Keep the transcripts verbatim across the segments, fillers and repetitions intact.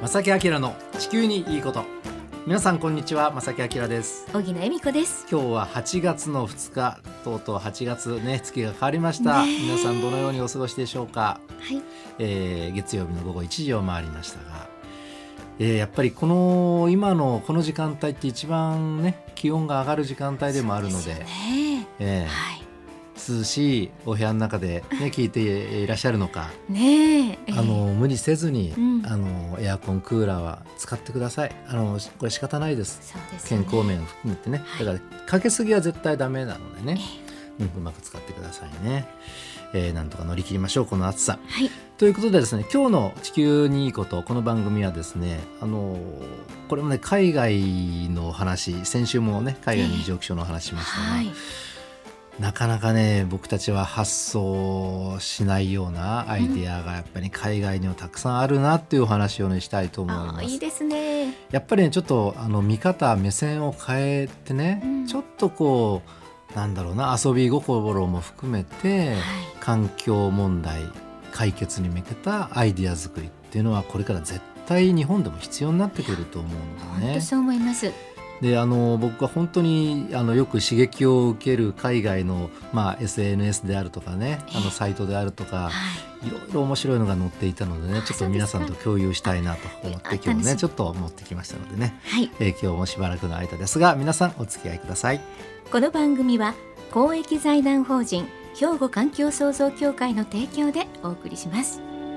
正木明の地球にいいこと。皆さんこんにちは、正木明です。 小木恵美子です。 今日ははちがつのふつか、とうとうはちがつね、月が変わりました。皆さんどのようにお過ごしでしょうか。 はい、 えー、月曜日の午後いちじを回りましたが、えー、やっぱりこの今のこの時間帯って一番ね、気温が上がる時間帯でもあるので、 そうですよね。 えーはい、 涼しいお部屋の中で、ね、聞いていらっしゃるのか、 ねえ、 あの無理せずに、 うん、 あのエアコンクーラーは使ってください。あのこれ仕方ないです。 そうですよね。 健康面を含めてね、 はい、 だからかけすぎは絶対ダメなのでね、うん、うまく使ってくださいね。えー、なんとか乗り切りましょう、この暑さ。 はい、 ということでですね、今日の地球にいいこと、この番組はですね、あのこれもね、海外の話、先週もね海外の異常気象の話しましたが、 はい、 なかなかね、僕たちは発想しないようなアイデアがやっぱり海外にはたくさんあるなっていうお話をねしたいと思います。 あ、いいですね。 やっぱりね、ちょっとあの見方目線を変えてね、 うん、 ちょっとこうなんだろうな、遊び心も含めて、 はい、 環境問題解決に向けたアイデア作りっていうのはこれから絶対日本でも必要になってくると思うのでね。 本当そう思います。 で、あの僕は本当にあのよく刺激を受ける海外の、まあ、エスエヌエス であるとかね、あのサイトであるとか、 はい、 いろいろ面白いのが載っていたのでね、ちょっと皆さんと共有したいなと思って今日ねちょっと持ってきましたのでね、 はい、 えー、今日もしばらくの間ですが皆さんお付き合いください。 この番組は公益財団法人兵庫環境創造協会の提供でお送りします。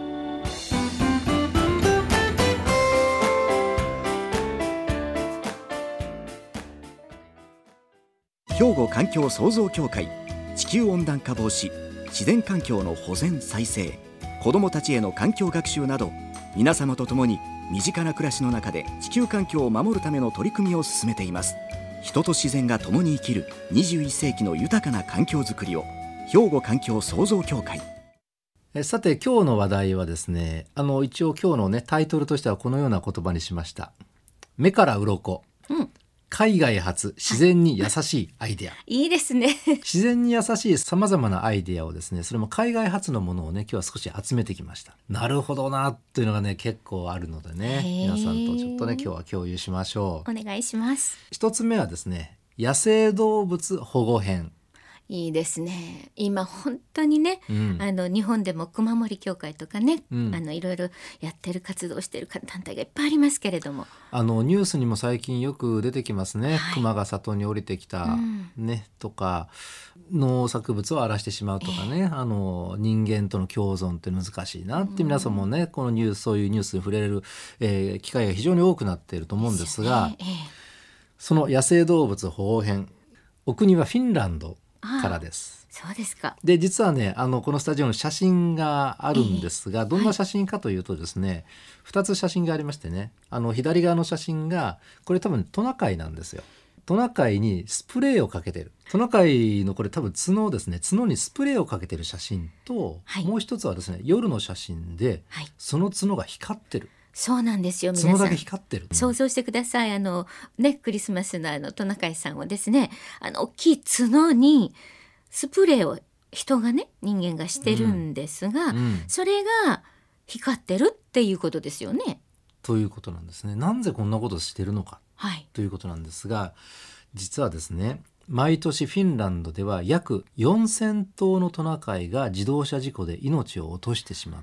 兵庫環境創造協会、地球温暖化防止、自然環境の保全再生、子どもたちへの環境学習など、皆様と共に身近な暮らしの中で地球環境を守るための取り組みを進めています。人と自然が共に生きるにじゅういっせいきの豊かな環境づくりを、兵庫環境創造協会。 えさて今日の話題はですね、あの一応今日のねタイトルとしてはこのような言葉にしました。目から鱗、 うん、 海外発自然に優しいアイデア。 いいですね。 自然に優しいさまざまなアイデアをですね、それも海外発のものをね今日は少し集めてきました。なるほどなっていうのがね結構あるのでね、皆さんとちょっとね今日は共有しましょう。 お願いします。 一つ目はですね、野生動物保護編。 いいですね。今本当にね、 うん、 あの日本でも熊森協会とかね、 うん、 あのいろいろやってる活動してる団体がいっぱいありますけれども、 あのニュースにも最近よく出てきますね、はい、熊が里に降りてきた、うんね、とか農作物を荒らしてしまうとかね、えー、あの人間との共存って難しいなって皆さんもね、うん、このニュース、そういうニュースに触れる、えー、機会が非常に多くなっていると思うんですが、ですよね、えー、その野生動物保護編、お国はフィンランドからです。 そうですか。 で実はね、あのこのスタジオの写真があるんですが、えー、どんな写真かというとですね、はい、ふたつ写真がありましてね、あの左側の写真がこれ多分トナカイなんですよ。トナカイにスプレーをかけてる、トナカイのこれ多分角ですね、角にスプレーをかけてる写真と、はい、もう一つはですね夜の写真で、はい、その角が光ってる。 そうなんですよ。皆さん角だけ光ってる。 想像してください。あのね、クリスマスのあのトナカイさんをですね、あの大きい角にスプレーを人がね、人間がしてるんですが、うんうん、それが光ってるっていうことですよね。 ということなんですね。なんでこんなことしてるのか、 はい、 ということなんですが、実はですね、毎年フィンランドでは約よんせんとうのトナカイが自動車事故で命を落としてしまって、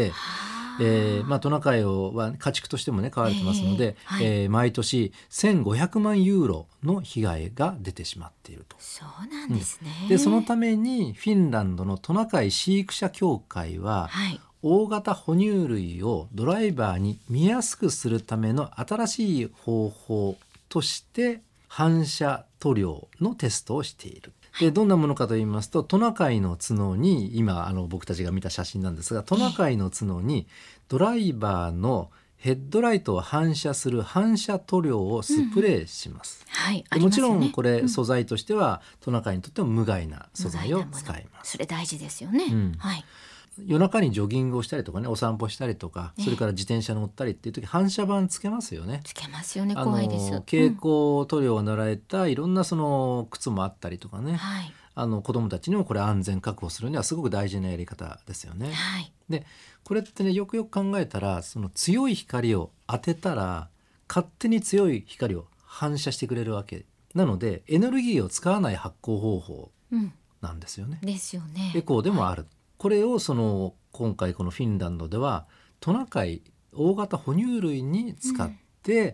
えーまあ、トナカイをは家畜としてもね飼われてますので、えーはいえー、毎年せんごひゃくまんユーロの被害が出てしまっていると。 そうなんですね、 うん、でそのためにフィンランドのトナカイ飼育者協会は、はい、大型哺乳類をドライバーに見やすくするための新しい方法として反射塗料のテストをしている。でどんなものかと言いますと、トナカイの角に、今あの僕たちが見た写真なんですが、トナカイの角にドライバーのヘッドライトを反射する反射塗料をスプレーします。 うんはい、 でもちろんこれ、うん、素材としてはトナカイにとっても無害な素材を使います。 それ大事ですよね、うんはい、 夜中にジョギングをしたりとかね、お散歩したりとか、それから自転車乗ったりっていう時、反射板つけますよね。 つけますよね。怖いです。 蛍光塗料が塗られたいろんなその靴もあったりとかね、はい、 あの子どもたちにもこれ安全確保するにはすごく大事なやり方ですよね。 はい、 でこれってねよくよく考えたらその強い光を当てたら勝手に強い光を反射してくれるわけなのでエネルギーを使わない発光方法なんですよね。 うん、ですよね。 エコーでもある、はい、これをその今回このフィンランドではトナカイ大型哺乳類に使って、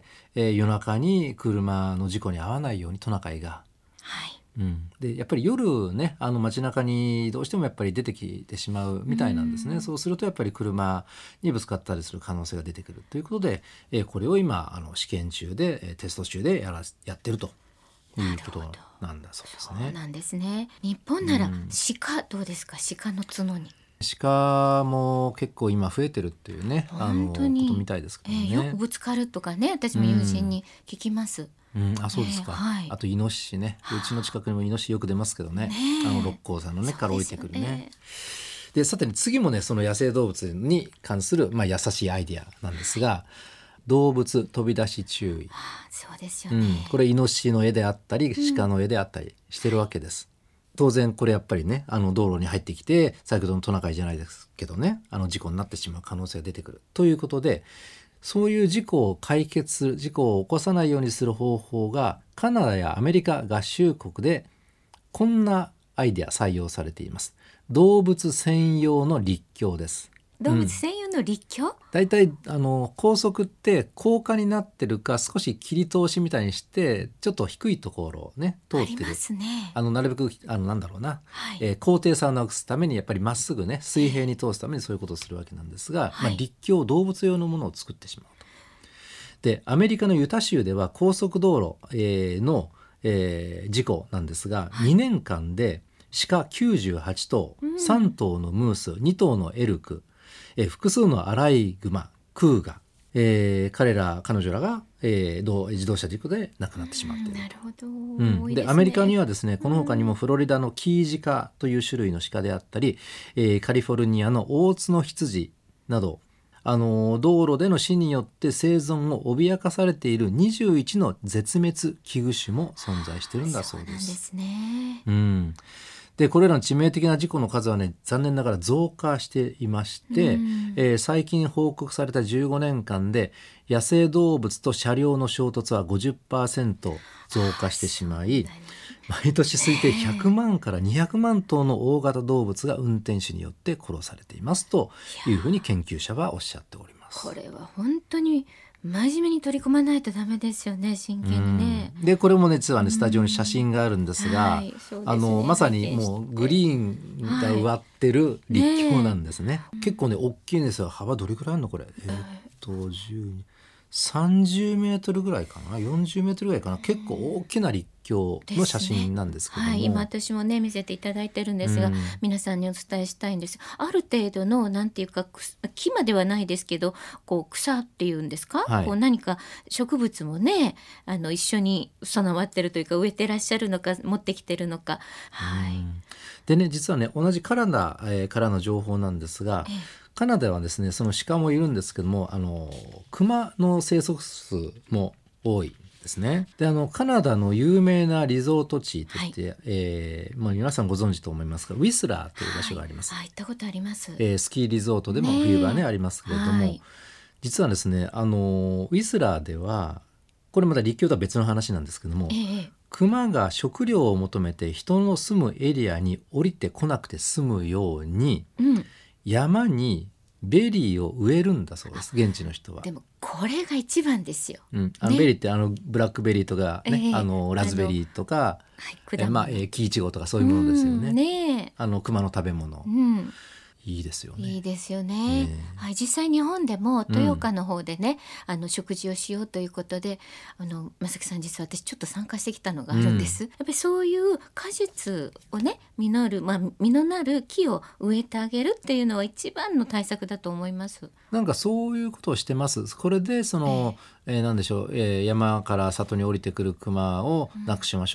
うんえー、夜中に車の事故に遭わないようにトナカイが、 はいうん、でやっぱり夜ねあの街中にどうしてもやっぱり出てきてしまうみたいなんですね。うん、そうするとやっぱり車にぶつかったりする可能性が出てくるということで、えー、これを今あの試験中で、えー、テスト中でやらやってるということなんだそうですね。 そうなんですね。日本なら鹿どうですか、鹿の角に。 鹿も結構今増えてるっていうねあのことみたいですけどね、 えー、よくぶつかるとかね私も友人に聞きます。 うん、あそうですか、 えーはい、 あとイノシシねうちの近くにもイノシシよく出ますけどね、ねあの六甲山のねから降りてくるね。でさて、ね、次もねその野生動物に関する、まあ、優しいアイディアなんですが、動物飛び出し注意、 あそうですよね、 うん、これイノシシの絵であったり鹿の絵であったりしてるわけです、うん、当然これやっぱりねあの道路に入ってきて先ほどのトナカイじゃないですけどねあの事故になってしまう可能性が出てくるということで、そういう事故を解決する事故を起こさないようにする方法がカナダやアメリカ合衆国でこんなアイデア採用されています。動物専用の陸橋です。 動物専用の陸橋、うん、 だいたいあの高速って高架になってるか少し切り通しみたいにしてちょっと低いところをね通ってる、 ありますね、 あのなるべくあのなんだろうな、 はいえー、高低差をなくすためにやっぱりまっすぐね水平に通すためにそういうことをするわけなんですが、 はいまあ、陸橋動物用のものを作ってしまうと。でアメリカのユタ州では高速道路、えー、の、えー、事故なんですが、はい、にねんかんで鹿きゅうじゅうはちとう、うん、さんとうのムースにとうのエルク、えー、複数のアライグマクーガ、えー、彼ら彼女らが、えー、自動車事故で亡くなってしまっている、 うん、なるほど、 うん、でアメリカにはですねこの他にもフロリダのキージカという種類の鹿であったり、えー、カリフォルニアのオーツの羊などあの道路での死によって生存を脅かされているにじゅういちの絶滅危惧種も存在しているんだそうです。 そうなんですね、 うん、でこれらの致命的な事故の数はね残念ながら増加していまして、うんえー、最近報告されたじゅうごねんかんで野生動物と車両の衝突は ごじゅっパーセント 増加してしまい、毎年推定ひゃくまんからにひゃくまんとうの大型動物が運転手によって殺されていますというふうに研究者はおっしゃっております。 これは本当に真面目に取り組まないとダメですよね、真剣にね。 でこれも実はねスタジオに写真があるんですが、はいですね、あのまさにもうグリーンが植わってる陸橋なんですね、はいね、結構ね大きいんですよ。幅どれくらいあるのこれ、えー、っとじゅうにさんじゅうメートルぐらいかなよんじゅうメートルぐらいかな、結構大きな陸橋の写真なんですけども、 ねはい、今私もね見せていただいてるんですが、うん、皆さんにお伝えしたいんです。ある程度のなんていうか木まではないですけどこう草っていうんですか、はい、こう何か植物もねあの一緒に備わってるというか植えてらっしゃるのか持ってきてるのか、はい、 でね実はね同じカナダ、えー、からの情報なんですが、ええカナダはですねその鹿もいるんですけどもあのクマの生息数も多いですね。であのカナダの有名なリゾート地として、はいえーまあ、皆さんご存知と思いますがウィスラーという場所があります、 はい、行ったことあります、 えー、スキーリゾートでも冬場ねありますけれども、はい、実はですねあのウィスラーではこれまた陸橋とは別の話なんですけども、えー、クマが食料を求めて人の住むエリアに降りてこなくて済むように、うん山にベリーを植えるんだそうです現地の人は。 でもこれが一番ですよ、 うん、あのベリーってあのブラックベリーとか、ねえー、あのラズベリーとか、はいえーまあえー、木イチゴとかそういうものですよね。ねあの熊の食べ物、うんいいですよね。 いいですよね、ねはい、実際日本でも豊岡の方でね、うん、あの食事をしようということであの正木さん実は私ちょっと参加してきたのがあるんです、うん、やっぱりそういう果実をね実る、まあ、実のなる木を植えてあげるっていうのは一番の対策だと思います。 なんかそういうことをしてます。これでその、えーえー、なんでしょう、えー、山から里に降りてくる熊をなくしましょうっ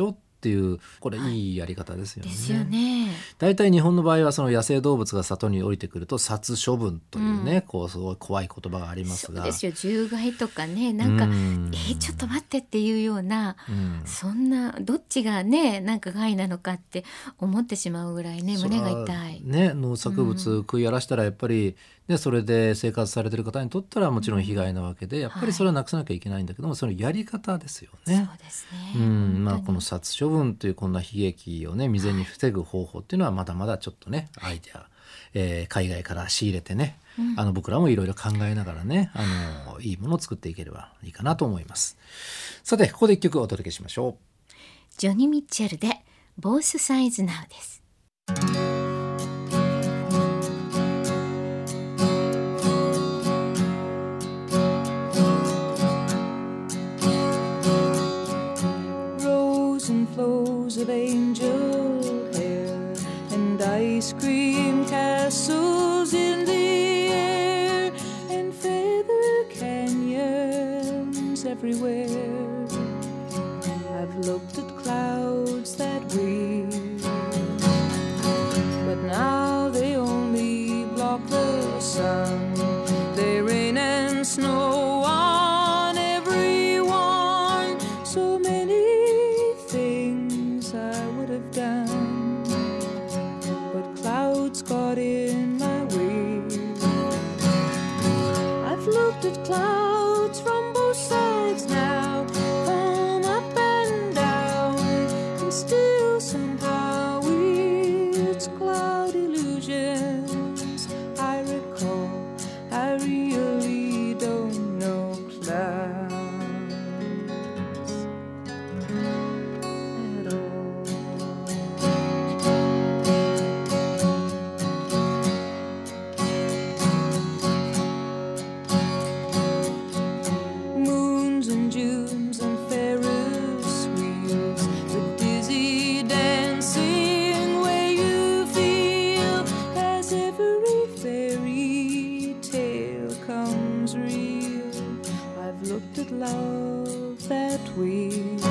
っていう、これいいやり方ですよね。 ですよね。 だいたい日本の場合はその野生動物が里に降りてくると殺処分というね、うん、こうすごい怖い言葉がありますが、 そうですよ、獣害とかね、なんか、うん、えー、ちょっと待ってっていうような、うん、そんなどっちがねなんか害なのかって思ってしまうぐらいね、胸が痛いね。農作物食い荒らしたらやっぱり、ね、それで生活されてる方にとったらもちろん被害なわけで、やっぱりそれはなくさなきゃいけないんだけども、はい、そのやり方ですよね。 そうですね、 うんまあ、この殺処分というこんな悲劇をね未然に防ぐ方法っていうのはまだまだちょっとね、アイデア、えー、海外から仕入れてね、うん、あの僕らもいろいろ考えながらね、あのいいものを作っていければいいかなと思います。さてここで一曲お届けしましょう。 ジョニー・ミッチェルでボースサイズナウです。 Rows and flows of angel hair and ice cream castles in the air and feather canyons everywhere. I've looked at clouds that way, but now they only block the sun. They rain and snow on everyone. So many things I would have done, but clouds got in my way. I've looked at clouds from both sides now, from up and down, and still somehow it's cloud illusions I recall. I really don't know clouds at all. Moons and Junes and Ferris wheels, the dizzy dancing way you feel as every fairy tale comes real. I've looked at love that way,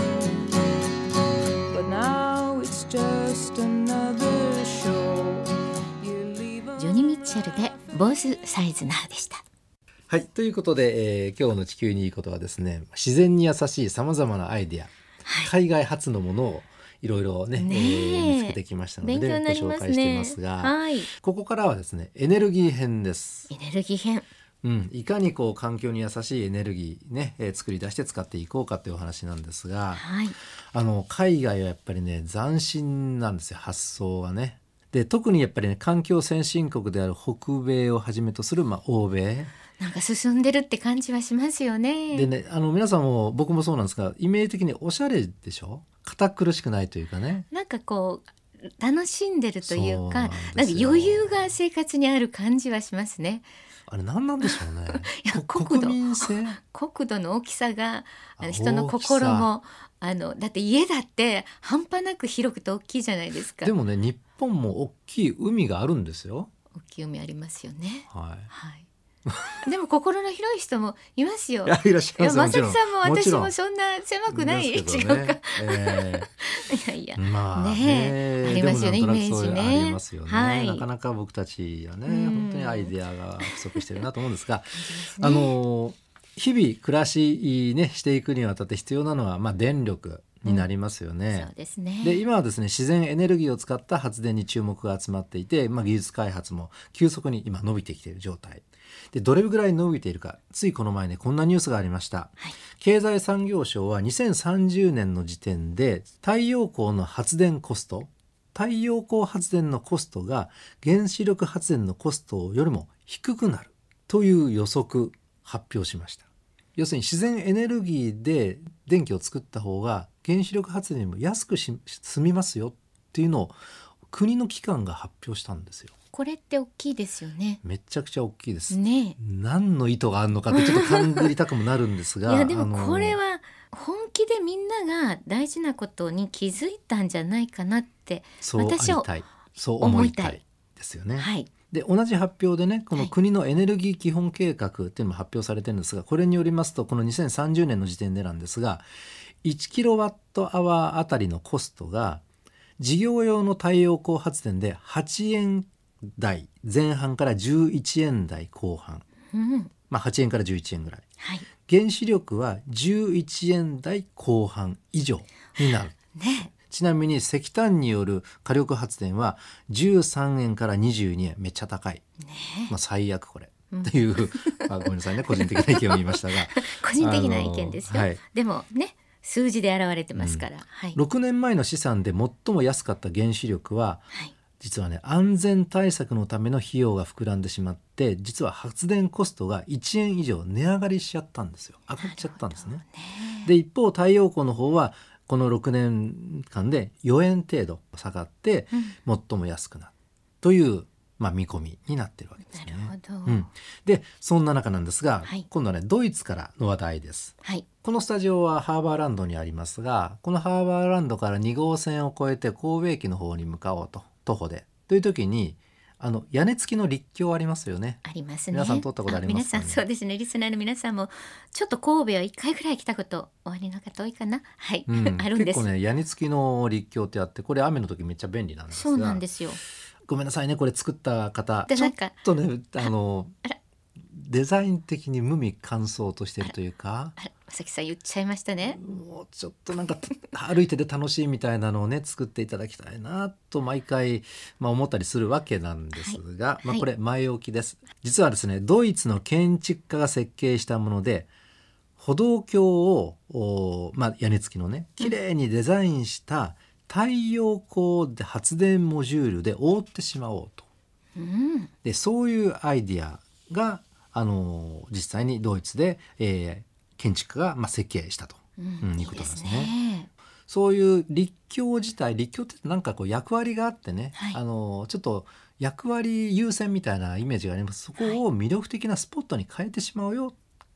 but now it's just another show. You leave a ジョニー・ミッチェルでボースサイズナウでした。 はい、ということで、えー、今日の地球にいいことはですね、自然に優しいさまざまなアイデア、はい、海外発のものをいろいろね、ねえー、見つけてきましたので、 勉強になりますね、 ご紹介していますが、 はい、 ここからはですねエネルギー編です。 エネルギー編、 うん、いかにこう環境に優しいエネルギーね、えー、作り出して使っていこうかというお話なんですが、 はい、 あの海外はやっぱりね斬新なんですよ、発想がね。で特にやっぱりね環境先進国である北米をはじめとする、まあ、欧米なんか進んでるって感じはしますよね。 でね、あの皆さんも僕もそうなんですが、イメージ的におしゃれでしょ、堅苦しくないというかね、 なんかこう楽しんでるというか、 そうなんなんですよ、 か余裕が生活にある感じはしますね。 あれ何なんでしょうねいやこ国土国民性国土の大きさがあのあ人の心大もあのだって家だって半端なく広くて大きいじゃないですか。 でもね日本も大きい海があるんですよ。 大きい海ありますよね。 はい、 はいでも心の広い人もいますよ。 いやいらっしゃいますよ。 まさきさんも私もちろんもそんな狭くない、 ですけどね、 違うか、 えいやいや、 ー、まあねねありますよね、 でもなんとなくイメージそういうね。 ありますよね、 はい、 なかなか僕たちはねうん本当にアイデアが不足してるなと思うんですが、 ですね、 あの日々暮らし、ね、していくにあたって必要なのは、まあ、電力になりますよね。 そうですね。 で今はですね自然エネルギーを使った発電に注目が集まっていて、まあ、技術開発も急速に今伸びてきている状態で、どれぐらい伸びているか、ついこの前ねこんなニュースがありました、 はい、 経済産業省はにせんさんじゅうねんの時点で太陽光の発電コスト太陽光発電のコストが原子力発電のコストよりも低くなるという予測発表しました。要するに自然エネルギーで電気を作った方が原子力発電よりも安くし済みますよっていうのを国の機関が発表したんですよ。 これって大きいですよね。 めちゃくちゃ大きいです、 ね、 何の意図があるのかってちょっと勘ぐりたくもなるんですがいやでもこれは本気でみんなが大事なことに気づいたんじゃないかなって私はそうありたい、そう思いたいですよね。 はい、 で同じ発表でねこの国のエネルギー基本計画っていうのも発表されてるんですが、これによりますとこのにせんさんじゅうねんの時点でなんですがいちキロワットアワーあたりのコストが事業用の太陽光発電ではちえん台前半からじゅういちえん台後半、 うんまあ、はちえんからじゅういちえんぐらい、 はい原子力はじゅういちえん台後半以上になる。 ねちなみに石炭による火力発電はじゅうさんえんからにじゅうにえん、めっちゃ高い、 ねまあ、最悪これ、うん、っていうあごめんなさいね個人的な意見を言いましたが個人的な意見ですよ、 はい、 でもね数字で現れてますから、うんはい、 ろくねんまえの試算で最も安かった原子力は、はい、実はね安全対策のための費用が膨らんでしまって実は発電コストがいちえん以上値上がりしちゃったんですよ。上がっちゃったんですね。で一方太陽光の方はこのろくねんかんでよえん程度下がって最も安くなるという、まあ、見込みになっているわけですね。 なるほど、 うん、でそんな中なんですが、 はい、 今度はねドイツからの話題です、はい、このスタジオはハーバーランドにありますがこのハーバーランドからに号線を越えて神戸駅の方に向かおうと徒歩でという時にあの屋根付きの陸橋ありますよね。 ありますね。 皆さん通ったことありますかね。 皆さんそうですね。リスナーの皆さんもちょっと神戸は一回ぐらい来たことおありの方多いかな。はい、うん、あるんです。 結構ね屋根付きの陸橋ってあってこれ雨の時めっちゃ便利なんですが。 そうなんですよ。 ごめんなさいねこれ作った方ちょっとねあのデザイン的に無味乾燥としてるというか。 あら正木さん言っちゃいましたね。 もうちょっとなんか歩いてて楽しいみたいなのをね作っていただきたいなと毎回、まあ、思ったりするわけなんですが、はいまあ、これ前置きです、はい、実はですねドイツの建築家が設計したもので歩道橋を、まあ、屋根付きのね綺麗にデザインした太陽光で発電モジュールで覆ってしまおうと、うん、でそういうアイディアがあの実際にドイツで、えー建築家がまあ設計したと、うんうん、いうことなんですね。いいですね。そういう立橋自体立橋ってなんかこう役割があってね、はい、あのちょっと役割優先みたいなイメージがあります。そこを魅力的なスポットに変えてしまおうよ、はい、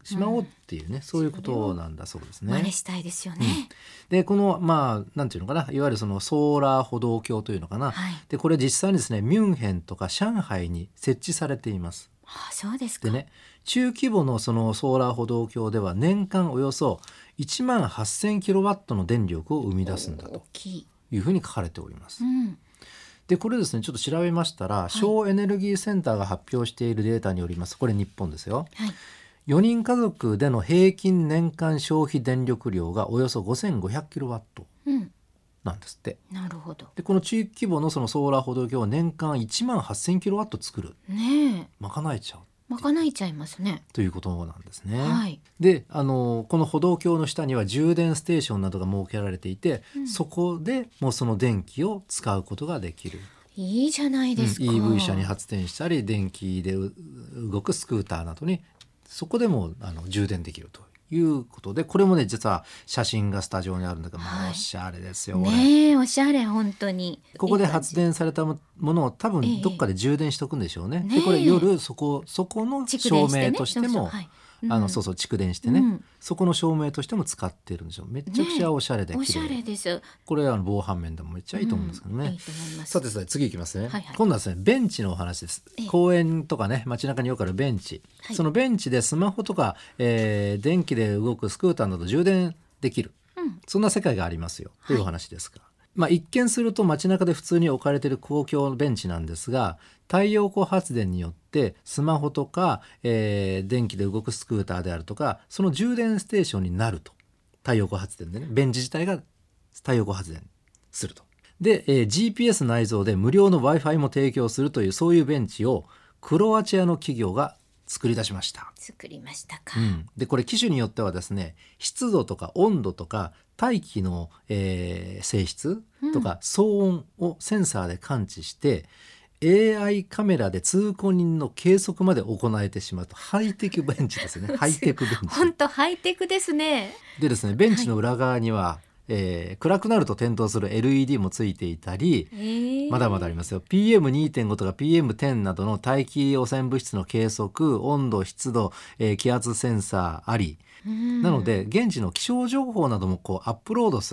しまおうっていうね、うん、そういうことなんだそうですね。 真似したいですよね。うん、 でこのまあなんていうのかないわゆるそのソーラー歩道橋というのかな、はい、でこれ実際にですねミュンヘンとか上海に設置されています。 ああそうですか。 でね中規模のそのソーラー歩道橋では年間およそいちまんはっせんキロワットの電力を生み出すんだというふうに書かれております。うん、でこれですねちょっと調べましたら、はい、省エネルギーセンターが発表しているデータによりますこれ日本ですよ、はい、よにん家族での平均年間消費電力量がおよそごせんごひゃくキロワットなんですって、 うん、なるほど。 でこの中規模のそのソーラー歩道橋は年間いちまんはっせんキロワット作る、 ね、 賄えちゃう賄えちゃいますねということなんですね、 はい、 であのこの歩道橋の下には充電ステーションなどが設けられていて、うん、そこでもうその電気を使うことができる。 いいじゃないですか、うん、 イーブイ 車に発電したり電気で動くスクーターなどにそこでもあの充電できるということでこれもね実は写真がスタジオにあるんだけど、はい、まあ、おしゃれですよねえおしゃれ本当にここで発電されたものを多分どっかで充電しとくんでしょうね、ええ、でこれ夜そこそこの照明としてもあのそうそう蓄電してね、うん、そこの照明としても使っているんでしょう。めちゃくちゃおしゃれで綺麗、ね、 おしゃれです。 これあの防犯面でもめっちゃいいと思うんですけどね、うん、いいと思います。さてさて次いきますね、はいはい、今度はですねベンチのお話です、ええ、公園とかね街中によくあるベンチ、はい、そのベンチでスマホとか、えー、電気で動くスクーターなど充電できる、うん、そんな世界がありますよというお話ですが、はい、まあ、一見すると街中で普通に置かれている公共ベンチなんですが太陽光発電によってスマホとか、えー、電気で動くスクーターであるとかその充電ステーションになると太陽光発電でねベンチ自体が太陽光発電するとで、えー、ジーピーエス 内蔵で無料の Wi-Fi も提供するというそういうベンチをクロアチアの企業が作り出しました。 作りましたか、 うん、でこれ機種によってはですね湿度とか温度とか大気の、えー、性質とか、うん、騒音をセンサーで感知して エーアイ カメラで通行人の計測まで行えてしまうとハイテクベンチですねハイテクベンチ本当ハイテクですね。 でですねベンチの裏側には、はいえー、暗くなると点灯する エルイーディー もついていたり、えー、まだまだありますよ。 ピーエムにてんご とか ピーエムじゅう などの大気汚染物質の計測温度湿度、えー、気圧センサーありなので現地の気象情報などもこうアップロードする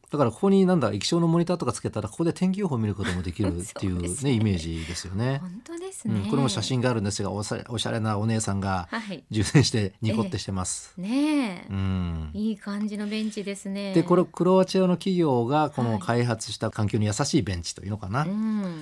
だからここになんだ液晶のモニターとかつけたらここで天気予報を見ることもできるっていうね、ねイメージですよね。 本当ですね、 うん、これも写真があるんですが、おしゃれ、おしゃれなお姉さんが充電してニコってしてます、 えー、ねえ、 うん、 いい感じのベンチですね。 でこれクロアチアの企業がこの開発した環境に優しいベンチというのかな、はい、うん、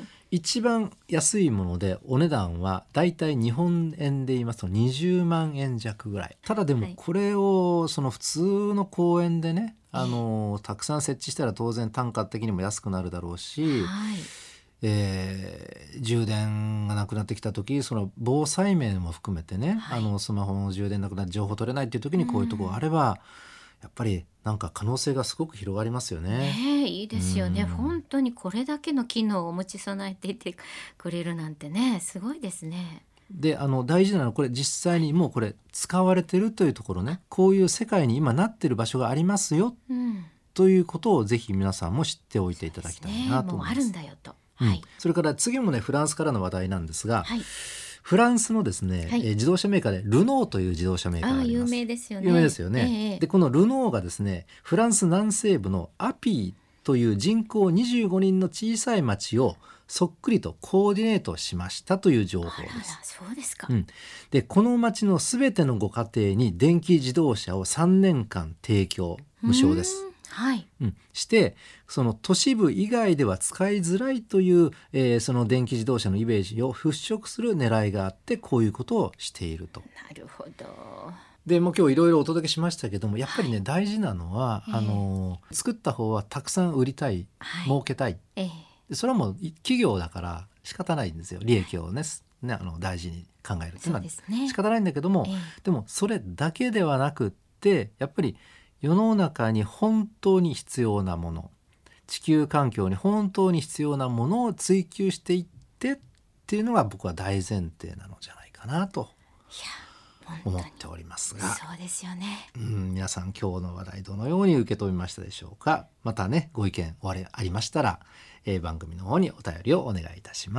一番安いものでお値段はだいたい日本円で言いますとにじゅうまんえん弱ぐらい。ただでもこれをその普通の公園でね、あのたくさん設置したら当然単価的にも安くなるだろうし、はい、えー、充電がなくなってきた時、その防災面も含めてね、はい、あのスマホの充電なくなって情報取れないっていう時にこういうところがあれば、うん、やっぱりなんか可能性がすごく広がりますよね。 ねえ、いいですよね、うん、本当にこれだけの機能を持ち備えていてくれるなんてね、すごいですね。 であの大事なのはこれ実際にもうこれ使われてるというところね、こういう世界に今なってる場所がありますよ、うん、ということをぜひ皆さんも知っておいていただきたいなと思います。 そうですね、もうあるんだよと、 うん、 はい、 それから次もねフランスからの話題なんですが、はい、フランスのですね、 はい、 えー、自動車メーカーでルノーという自動車メーカーがあります。 あ、有名ですよね。 有名ですよね、えー、でこのルノーがですねフランス南西部のアピーという人口にじゅうごにんの小さい町をそっくりとコーディネートしましたという情報です。 あらら、そうですか、 うん、でこの町のすべてのご家庭に電気自動車をさんねんかん提供無償です。 はい、 うん、してその都市部以外では使いづらいという、えー、その電気自動車のイメージを払拭する狙いがあってこういうことをしていると。 なるほど。 でもう今日いろいろお届けしましたけども、やっぱりね、はい、大事なのは、 えー、 あの作った方はたくさん売りたい、はい、儲けたい、えー、でそれはもう企業だから仕方ないんですよ。利益をね、ね、あの大事に考えるっていうのは仕方ないんだけども、 えー、 でもそれだけではなくってやっぱり世の中に本当に必要なもの、地球環境に本当に必要なものを追求していってっていうのが僕は大前提なのじゃないかなと思っておりますが、 そうですよね、 うん、皆さん今日の話題どのように受け止めましたでしょうか。またねご意見おありましたら、えー、番組の方にお便りをお願いいたします。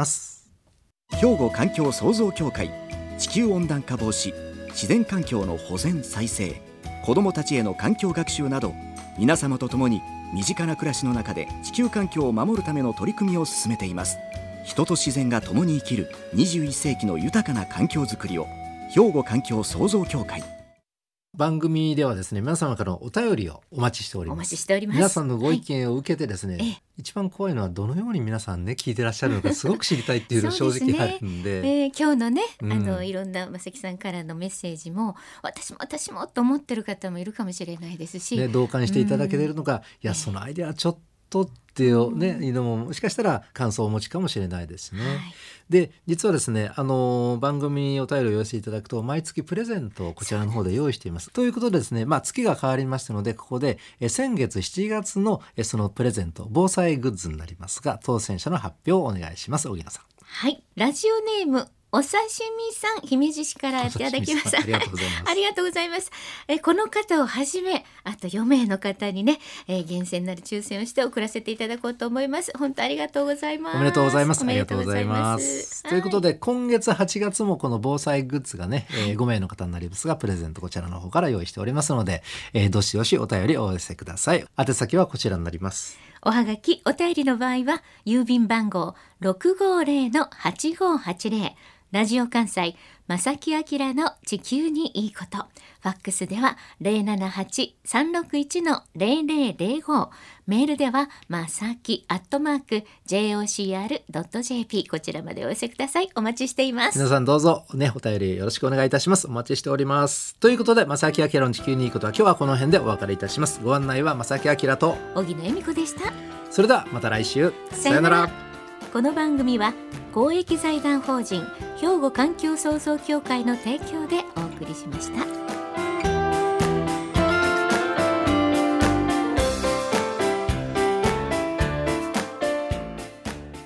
兵庫環境創造協会、地球温暖化防止、自然環境の保全再生、子どもたちへの環境学習など、皆様と共に身近な暮らしの中で地球環境を守るための取り組みを進めています。人と自然が共に生きるにじゅういっせいきの豊かな環境づくりを、兵庫環境創造協会。 番組ではですね皆様からのお便りをお待ちしております。 お待ちしております。 皆さんのご意見を受けてですね、 はい、 一番怖いのはどのように皆さんね聞いてらっしゃるのかすごく知りたいっていうのが正直あるんで、 ね、えー、今日のね、 うん、 あのいろんな正木さんからのメッセージも私も私もと思ってる方もいるかもしれないですし、 ね、同感していただけているのか、うん、いやそのアイデアちょっとっていうね、いうのももしかしたら感想をお持ちかもしれないですね、はい、で実はですねあの番組にお便りを寄せていただくと毎月プレゼントをこちらの方で用意しています。ということでですね、まあ、月が変わりましたのでここでえ先月しちがつのえそのプレゼント防災グッズになりますが当選者の発表をお願いします。荻野さん。 はい、ラジオネームお刺身さん、姫路市からいただきました。 ありがとうございます。 ありがとうございます。えこの方をはじめあとよめいの方にね、えー、厳選なる抽選をして送らせていただこうと思います。本当ありがとうございます。 おめでとうございます。ありがとうございます。ということで、はい、今月はちがつもこの防災グッズがね、えー、ごめいの方になりますがプレゼントこちらの方から用意しておりますので、えー、どしどしお便りお寄せください。宛先はこちらになります。 おはがきお便りの場合は郵便番号 ろくごーぜろ はちごはちぜろ、ラジオ関西正木明の地球にいいこと、ファックスでは ゼロななはち さんろくいち ゼロゼロゼロご、メールではまさきアットマーク ジェイオーシーアールドットジェーピー こちらまでお寄せください。お待ちしています。 皆さんどうぞねお便りよろしくお願いいたします。お待ちしております。ということで正木明の地球にいいことは今日はこの辺でお別れいたします。ご案内は正木明と荻野恵美子でした。 それではまた来週、さよなら。 この番組は公益財団法人兵庫環境創造協会の提供でお送りしました。